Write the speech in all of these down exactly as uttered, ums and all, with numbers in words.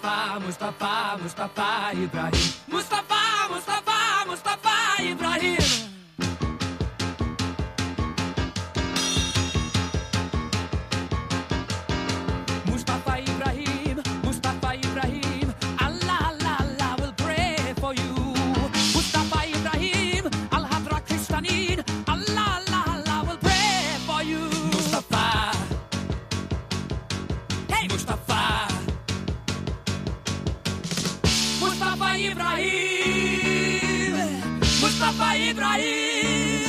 Mustafa, Mustafa, Mustafa Ibrahim. Mustafa, Mustafa, Mustafa Ibrahim. Mustafa Ibrahim, Mustafa Ibrahim. Allah, Allah, Allah will pray for you. Mustafa Ibrahim, Al-Hadra Kristanin. Allah, Allah, Allah will pray for you. Mustafa. Hey, Mustafa. Mustafa Ibrahim, Mustafa Ibrahim.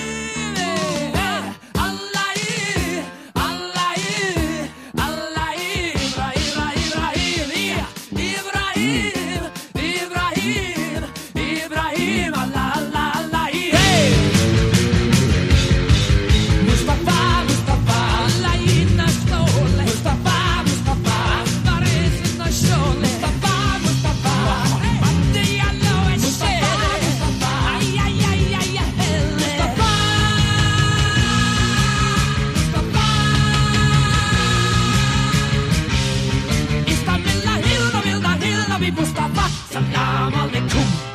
Allah, Allah, Allah, Ibrahim, Ibrahim, Ibrahim, Ibrahim, Allah, Allah, Allah. Hey, Mustafa, Mustafa, Allah inna stole. Mustafa, Mustafa, var är sina kjole. Mustafa, Mustafa. Mustafa, salam alaikum.